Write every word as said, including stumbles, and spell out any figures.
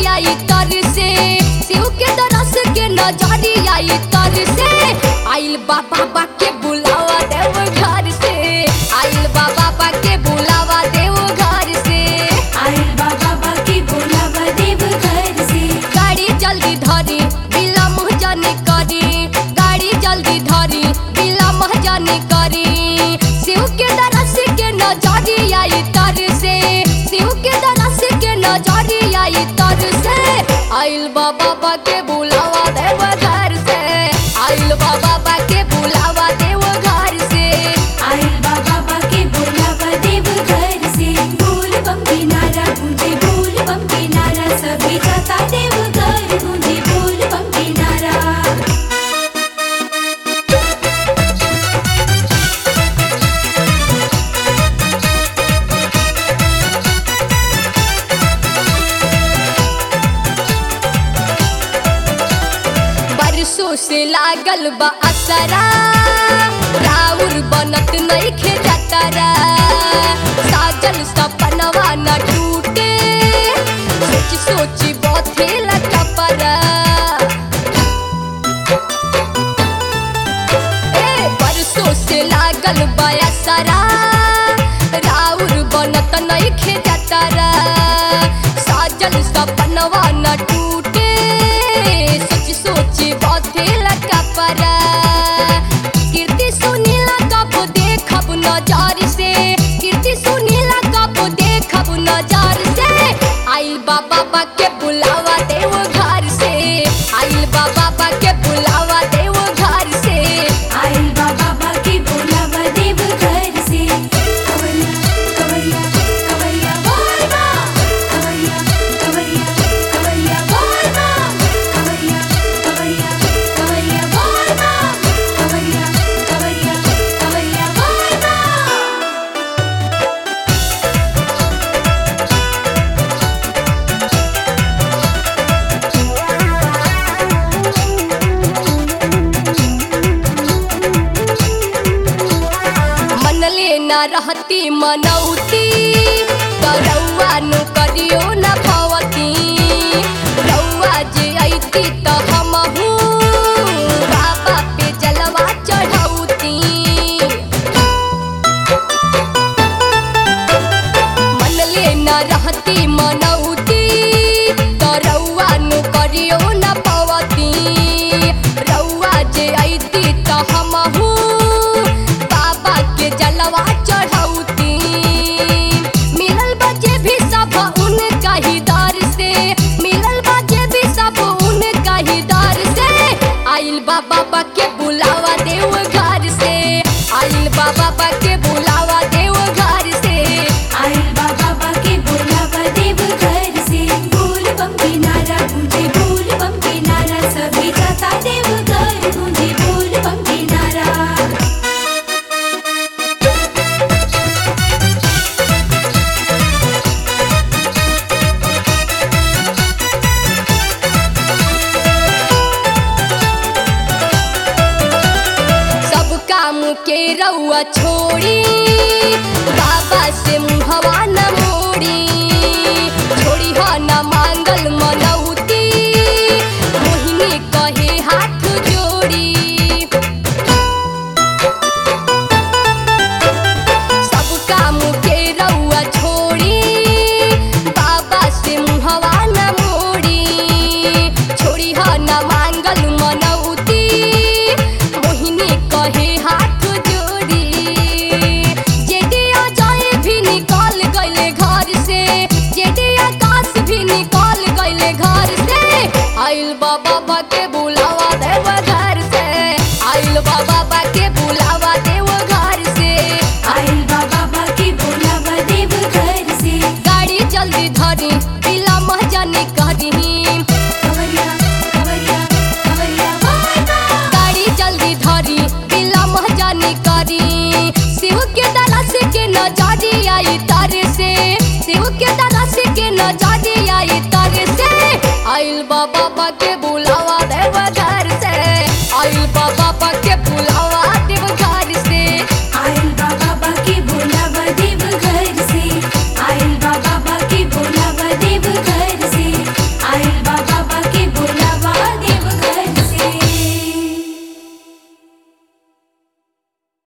आई तर से, शिव के दरस के नजरी आई तर से। आइल बा बाबा के बुलावा देव घर से, आइल बा बाबा के बुलावा देव घर से, आइल बा बाबा के बुलावा देव घर से। गाड़ी जल्दी धरी विलम्ब जाने करी, गाड़ी जल्दी धरी विलम्ब जाने करी। शिव के दरस के नजरी आई तर से, शिव के दरस के नजरी आई तर से। आइल बा बाबा के बुलावा देव घर से, आइल बा बाबा के बुलावा देव घर से, आइल बा बाबा के बुलावा देव घर से। बोल बम की नारा गूंजे, बोल बम की नारा सभी जाता देव घर गूंजे, बोल बम की नारा। बरसों से लागल बा असरा, राउर बनत नइखे जतरा। साजल सपनवा न टूटे, सोच सोच बथेला कपरा। ए बरसों से लागल बा असरा, राउर बनत नइखे जतरा। साजल सपनवा न टूटे, सोच सोच बथेला कपरा। कीर्ति सुनीला कब देखब नजर से, कीर्ति सुनीला कब देखब नजर से। आइल बा बाबा के बुलावा देव घर से, आइल बा बाबा के बुलावा देव घर से, आइल बा बाबा के बुलावा देव घर से। कवरिया कवरिया कवरिया बोल बम, कवरिया कवरिया कवरिया बोल बम, कवरिया कवरिया कवरिया बोल बम, कवरिया कवरिया कवरिया बोल बम। मनले न रहती मनौती, रउआ नु करियो न भवती। रउआ जे अइती त हमहू बाबा पे जलवा चढ़ौती। मनले न रहती मनौती, रउआ नु करियो न भवती। रउआ जे अइती त हमहू बाबा के जलवा चढ़ौती। मिलल बजे भी सब उनका ही दर से, मिलल बजे भी सब उनका ही दर से। आइल बा बाबा के बुलावा देव घर से, आइल बा बाबा के बुलावा देव घर से, आइल बा बाबा के बुलावा देव घर से। बोल बम की नारा गूंजे, बोल बम की नारा सभी जाता देव घर गूंजे, बोल बम की नारा। सब काम के रउआ छोड़ी, बाबा से मुहवा न मोड़ी। छोड़ी ह न मांगल मनौती, मोहिनी कहे हाथ जोड़ी। सब काम के रउआ छोड़ी, बाबा से मुहवा न मोड़ी। छोड़ी ह न मांगल मनौती, मोहिनी कहे हाथ जोड़ी। जेडी अजय भी निकल गइले घर से, जेडी आकाश भी निकल गइले घर से। आइल बा बाबा के बुलावा देव घर से, आइल बा बाबा के बुलावा देव घर से, आइल बा बाबा के बुलावा देव घर से। गाड़ी जल्दी धरी